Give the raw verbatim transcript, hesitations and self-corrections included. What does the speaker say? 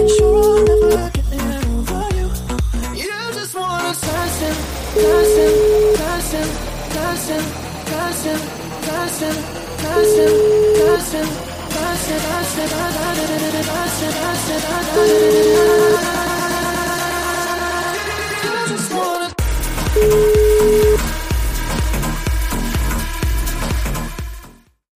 Sure, I'll never get there over you. You just wanna dancing, dancing, dancing, dancing, dancing, dancing, dancing, dancing, dancing, dancing, dancing, dancing, dancing, dancing, dancing, dancing.